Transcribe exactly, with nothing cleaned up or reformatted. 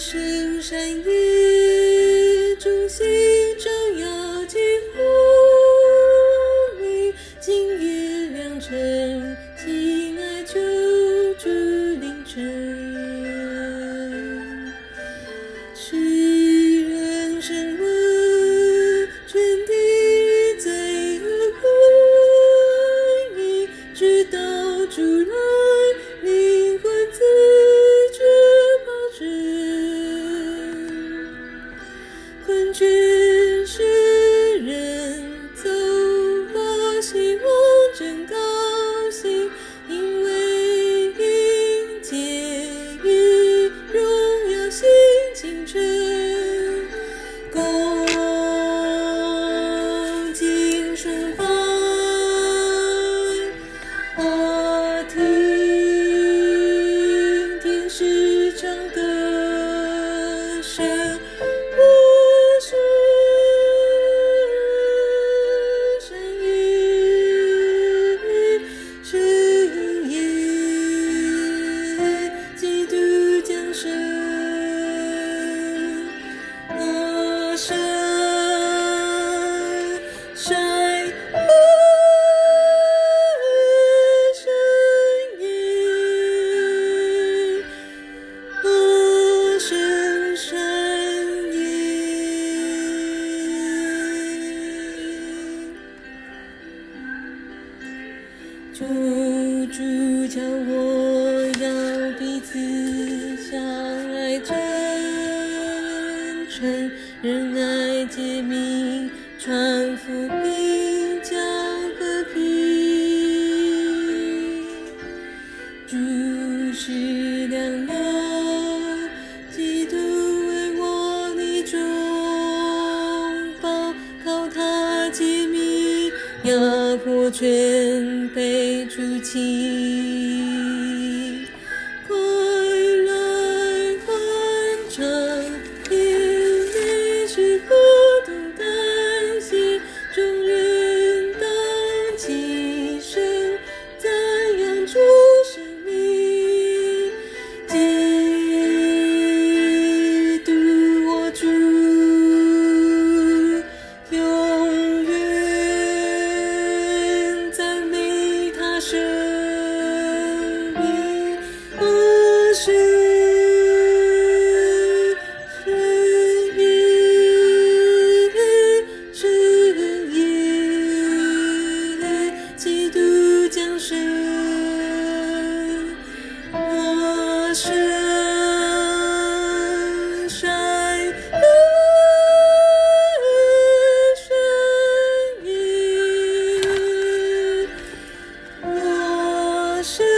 深山野中，夕照耀起红绿，今夜良辰，心爱救主临晨。世人深问，天地在何归？直到主来，灵魂自觉保真。困倦世人走马，希望真高兴，因为迎接与荣耀新清晨。恭敬崇拜，啊，听天使唱歌声，我是山野深夜，基督降生。啊，山山深夜，啊，深山野。救主叫我要彼此相爱真诚，仁爱诫命，传福音讲和平。主是良药，基督为我你中保，靠他诫命，压迫全被除尽。快来欢唱，天地是何等感谢，众人当起身，赞扬主生命，基督我主，永远赞美他生命。啊，是深夜，深夜，基督降生。啊，深山深夜，啊，深